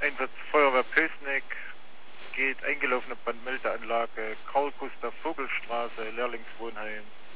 Einsatz Feuerwehr Pößneck, geht eingelaufene Brandmeldeanlage Karl Gustav Vogelstraße, Lehrlingswohnheim.